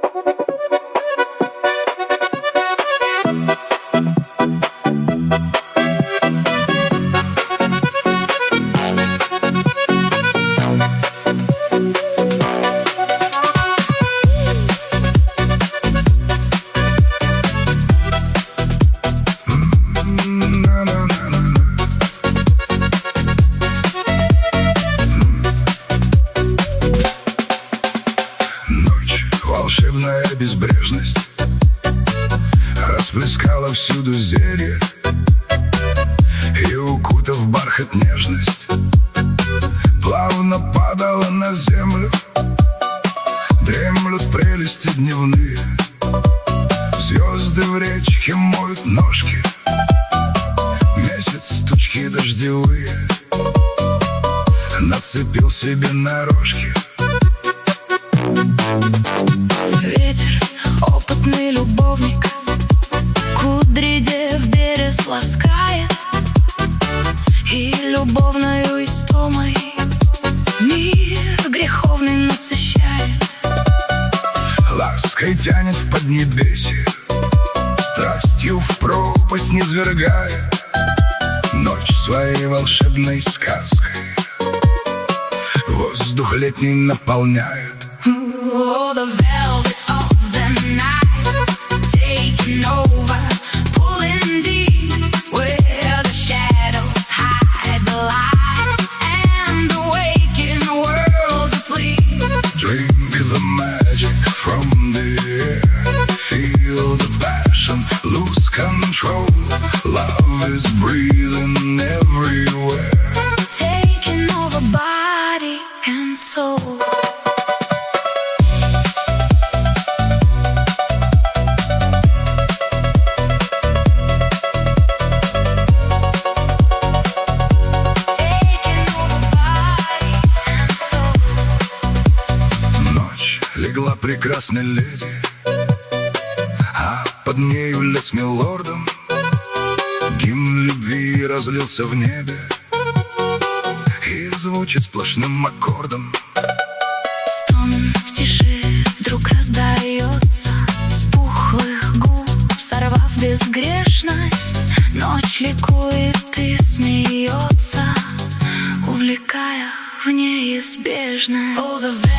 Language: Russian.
Волшебная безбрежность расплескала всюду зелье и, укутав бархат нежность, плавно падала на землю. Дремлют прелести дневные, звезды в речке моют ножки, месяц тучки дождевые нацепил себе на рожки. Ветер, опытный любовник, кудри дев берез ласкает, и любовною истомой мир греховный насыщает. Лаской тянет в поднебесье, страстью в пропасть низвергает, ночь своей волшебной сказкой воздух летний наполняет. Oh, the velvet of the night taking over, pulling deep where the shadows hide the light, and the waking world's asleep. Drink the magic from the air, feel the passion, lose control. Love is breathing everywhere, Taking over body and soul. Легла прекрасная леди, а под нею лес милордом. Гимн любви разлился в небе и звучит сплошным аккордом. Стон в тиши вдруг раздается, с пухлых губ сорвав безгрешность. Ночь ликует и смеется, увлекая в неизбежное.